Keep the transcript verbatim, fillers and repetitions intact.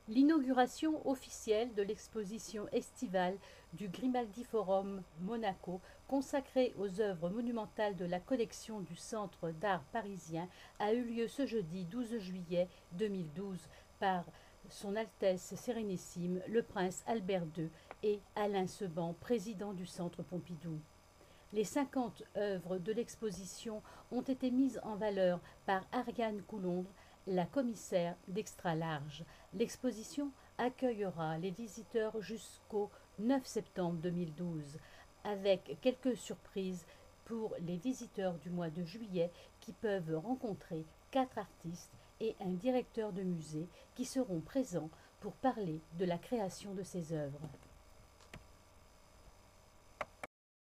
L'inauguration officielle de l'exposition estivale du Grimaldi Forum Monaco, consacrée aux œuvres monumentales de la collection du Centre d'art parisien, a eu lieu ce jeudi douze juillet deux mille douze par Son Altesse Sérénissime le Prince Albert deux et Alain Seban, président du Centre Pompidou. Les cinquante œuvres de l'exposition ont été mises en valeur par Ariane Coulondre, la commissaire d'Extra Large. L'exposition accueillera les visiteurs jusqu'au neuf septembre deux mille douze, avec quelques surprises pour les visiteurs du mois de juillet qui peuvent rencontrer quatre artistes et un directeur de musée qui seront présents pour parler de la création de ces œuvres.